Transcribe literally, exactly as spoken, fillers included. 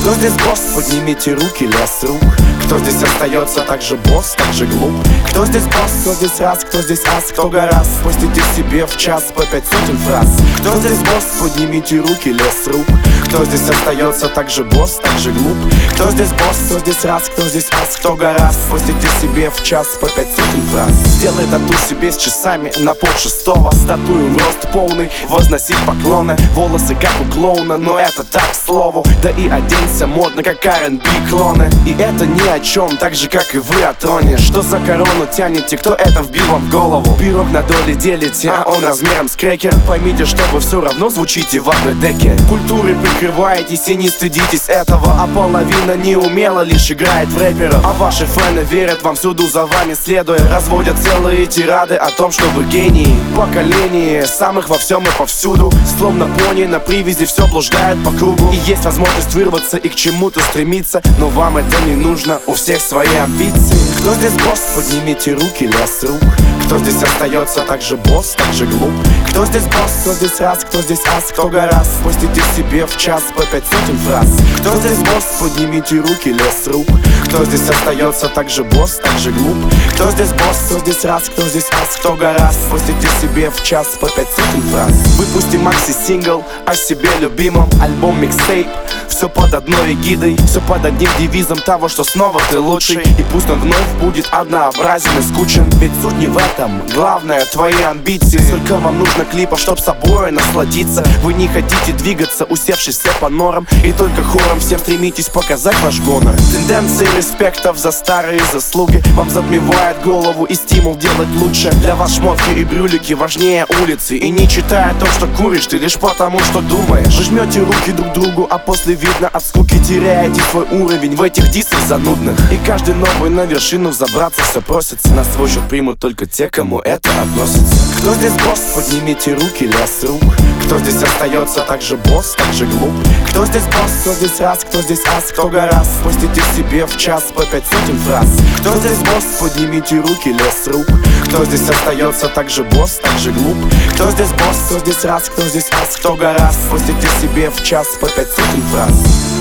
Кто здесь босс? Поднимите руки, лес рук. Кто здесь остается так же босс, так же глуп? Кто здесь босс? Кто здесь раз, кто здесь ас, кто гораздо постите себе в час по пять сотен фраз. Кто здесь босс? Поднимите руки, лес рук. Кто здесь остается так же босс, так же глуп? Кто здесь босс? Кто здесь раз, кто здесь ас, кто гораздо постите себе в час по пять сотен фраз. Сделай тату себе с часами на пол шестого. Статуем рост полный, возносить поклоны. Волосы как у клоуна, но это так, к слову. Да и оденься модно, как ар энд би клоны. И это ни о чем, так же как и вы о троне. Что за корону тянете, кто это вбил вам в голову? Пирог на доли делите, а он размером с крекер. Поймите, что вы все равно звучите в одной деке. Культуры прикрываетесь и не стыдитесь этого. А половина неумело лишь играет в рэперов. А ваши фэны верят вам всюду, за вами следуя. Разводят целые тирады о том, что вы гении. Поколение самых во всем и повсюду. Словно пони на привязи все блуждает по кругу. И есть возможность вырваться и к чему-то стремиться, но вам это не нужно, у всех свои амбиции. Кто здесь босс? Поднимите руки, лес рук. Кто здесь остается так же босс, так же глуп? Кто здесь босс? Кто здесь раз, кто здесь ас, кто гораздо постите себе в час по пять сотен фраз. Кто здесь босс? Поднимите руки, лес рук. Кто здесь остается так же босс, так же глуп? Кто здесь босс? Кто здесь раз, кто здесь ас, кто гораздо постите себе в час по пять сотен фраз. Выпустим макси-сингл о себе любимом, альбом микстейп. Все под одной эгидой, все под одним девизом того, что снова ты лучший. И пусть он вновь будет однообразен и скучен, ведь суть не в этом, главное твои амбиции. Сколько вам нужно клипов, чтоб собой насладиться? Вы не хотите двигаться, усевшись все по норам, и только хором всем стремитесь показать ваш гонор. Тенденции респектов за старые заслуги вам затмевает голову и стимул делать лучше. Для вас шмотки и брюлики важнее улицы. И не читая то, что куришь ты лишь потому, что думаешь. Вы жмете руки друг другу, а после видно от скуки теряете свой уровень в этих дисах занудных. И каждый новый на вершину забраться все просится. На свой счет примут только те, кому это относится. Кто здесь босс? Поднимите руки, лес рук. Кто здесь остается так же босс, так же глуп? Кто здесь босс? Кто здесь раз, кто здесь ас, кто гораздо постите себе в час по пять сотен фраз. Кто здесь босс? Поднимите руки, лес рук. Кто здесь остается так же босс, так же глуп? Кто здесь босс? Кто здесь раз, кто здесь ас, кто гораздо постите себе в час по пять сотен фраз.